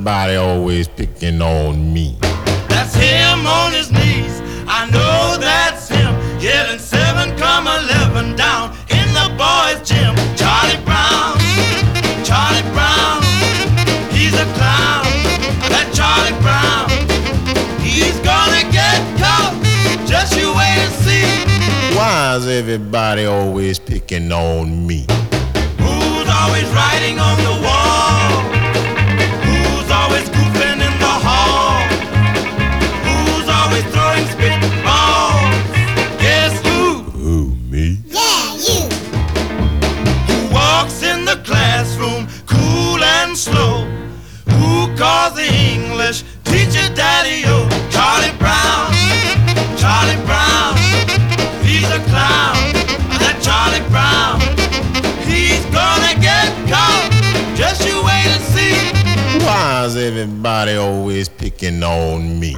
everybody always picking on me? That's him on his knees. I know that's him. Yelling 7,11 down in the boys' gym. Charlie Brown, Charlie Brown, he's a clown. That Charlie Brown, he's gonna get caught. Just you wait and see. Why is everybody always picking on me? Who's always writing on the wall? Who's always goofing in the hall? Who's always throwing spitballs? Guess who? Who, me? Yeah, you. Who walks in the classroom cool and slow? Who calls the English teacher daddy-o? Charlie Brown, Charlie Brown, he's a clown. That Charlie Brown, he's gonna get caught. Just you wait and see. Why is everybody always picking on me?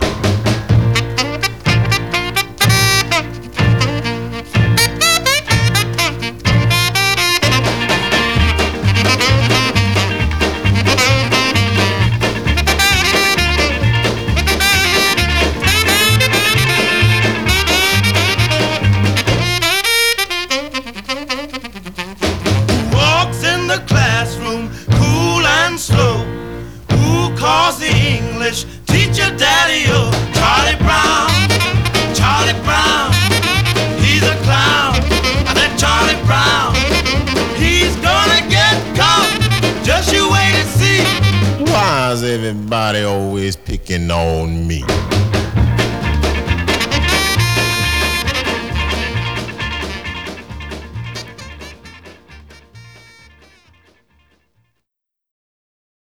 Walks in the classroom cool and slow. Who calls the English teacher daddy-o? Charlie Brown, Charlie Brown, he's a clown. That Charlie Brown, he's gonna get caught. Just you wait and see. Why is everybody always picking on me?